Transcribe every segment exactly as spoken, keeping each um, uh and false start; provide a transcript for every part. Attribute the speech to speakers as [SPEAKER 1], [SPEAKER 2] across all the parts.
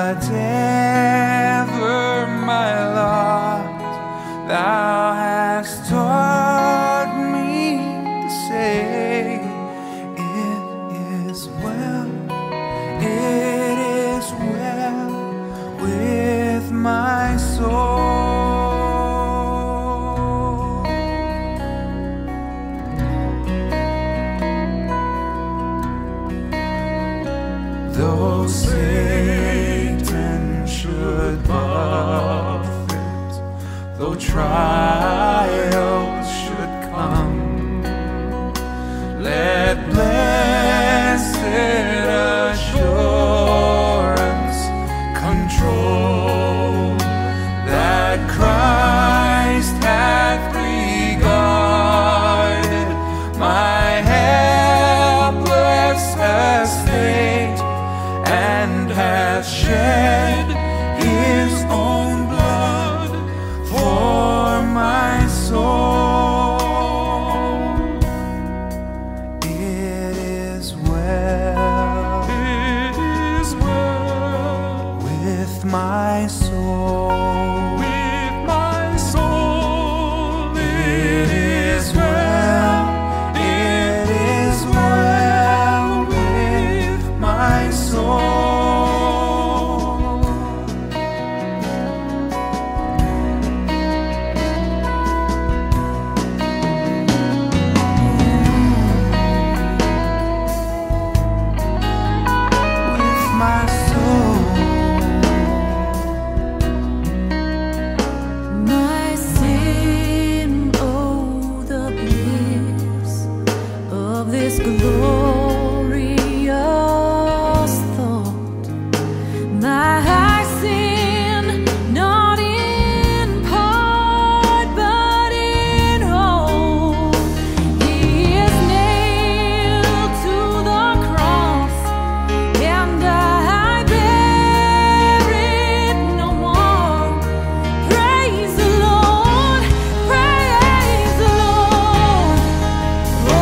[SPEAKER 1] whatever my lot, thou hast taught me to say, it is well, it is well with my soul. Though Satan should buffet, though trials should come, let blessed assurance control that Christ hath regarded my helpless estate, and hath shed his own blood for my soul. It is well, it is well with my soul, with my soul. It is well, it is well with my soul.
[SPEAKER 2] This glorious thought, my sin, not in part but in whole, He is nailed to the cross, and I bear it no more. Praise the Lord, praise the Lord. Oh,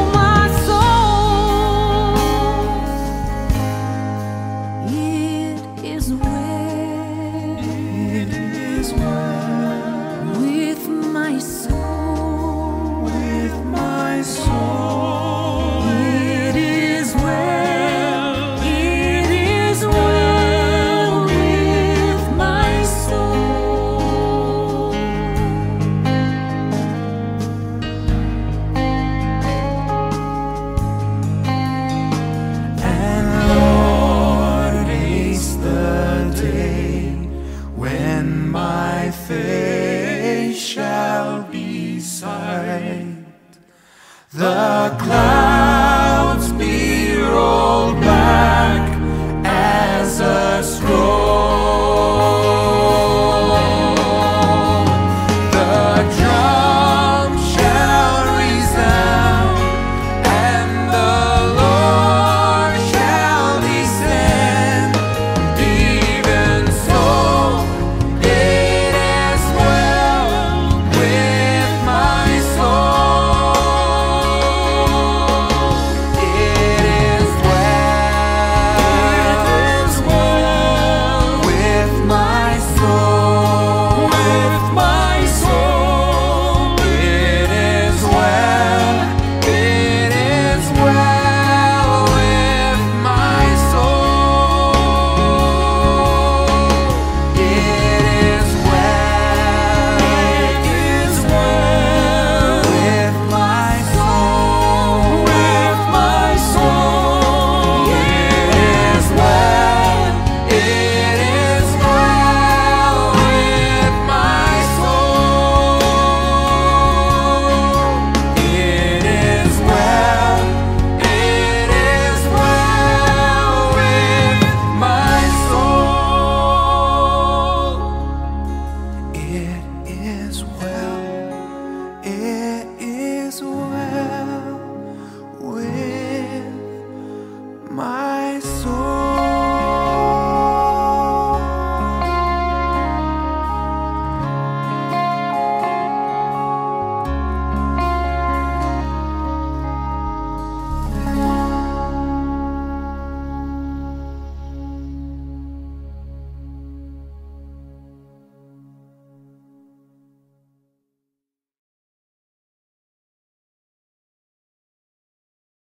[SPEAKER 1] face shall be sight, the clouds be rolled back as a scroll, the drum shall resound, and the Lord shall descend. Even so, it is well with my soul. It is well, it is well with my soul, with my soul. It is well, it is well with my soul. It is well, it is well with my soul, with my soul. It is well, it is well with my soul. It is well, it is well with my soul. It is well, it is well.